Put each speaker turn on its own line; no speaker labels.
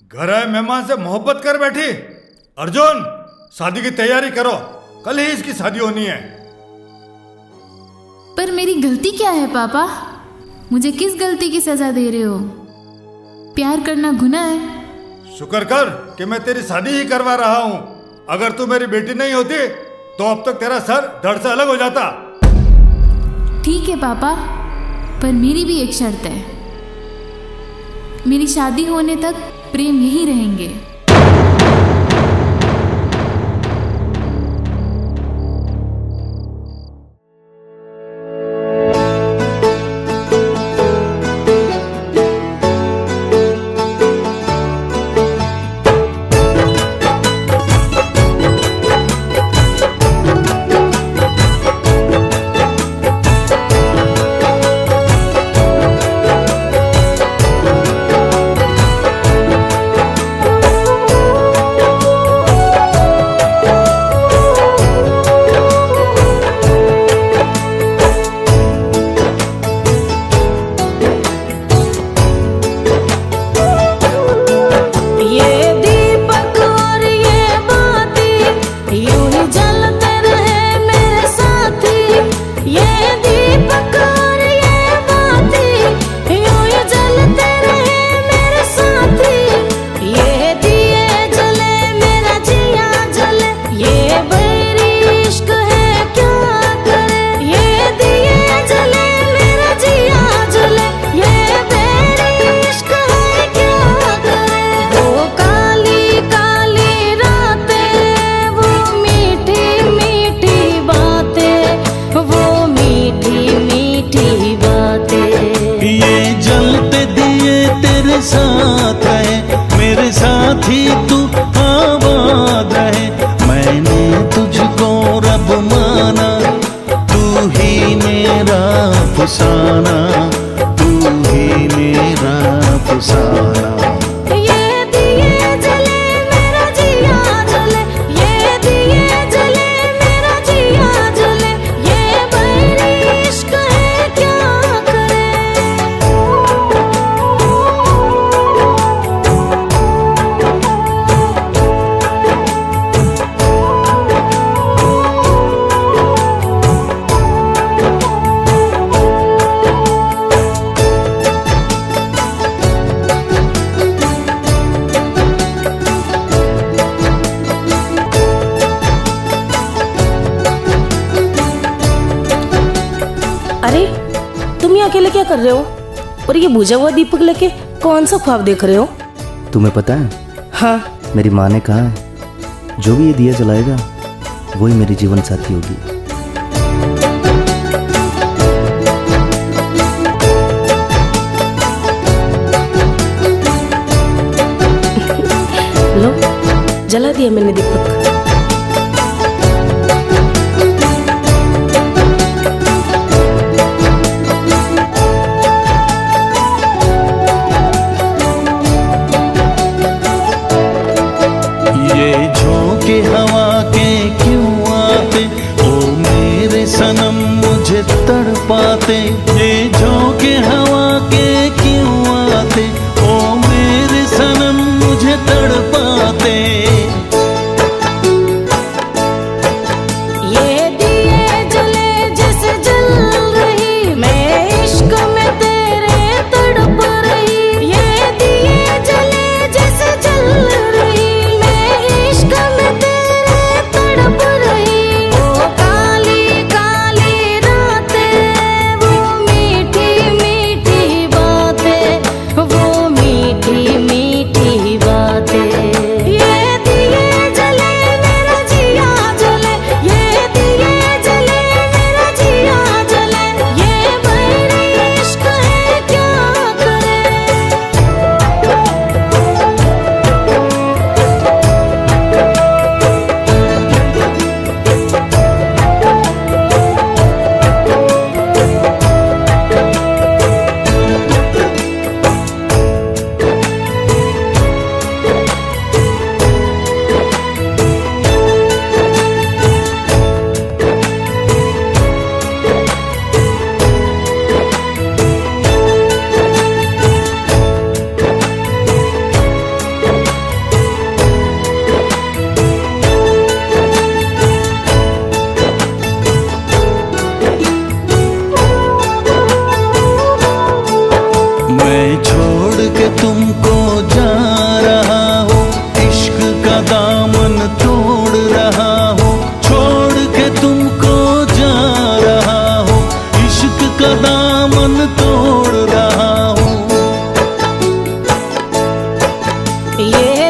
घर आए मेहमान से मोहब्बत कर बैठी। अर्जुन, शादी की तैयारी करो, कल ही इसकी शादी होनी है।
पर मेरी गलती क्या है पापा? मुझे किस गलती की सजा दे रहे हो? प्यार करना गुनाह है।
शुक्र कर कि मैं तेरी शादी ही करवा रहा हूँ। अगर तू मेरी बेटी नहीं होती तो अब तक तेरा सर धड़ से अलग हो जाता।
ठीक है पापा, पर मेरी भी एक शर्त है। मेरी शादी होने तक प्रेम यही रहेंगे।
साथ है मेरे साथी, तू आबाद रहे। मैंने तुझको रब माना, तू ही मेरा फसाना, तू ही मेरा फसाना।
अरे तुम ये अकेले क्या कर रहे हो? और ये बुझा हुआ दीपक लेके कौन सा ख्वाब देख रहे हो?
तुम्हें पता है?
हाँ।
मेरी माँ ने कहा है जो भी ये दिया जलाएगा वही मेरी जीवन साथी होगी।
लो, जला दिया मैंने दीपक।
झोंके हवा के क्यों आते, ओ मेरे सनम मुझे तड़पाते। ये झोंके हवा के क्यों आते, ओ मेरे सनम मुझे तड़पाते।
ये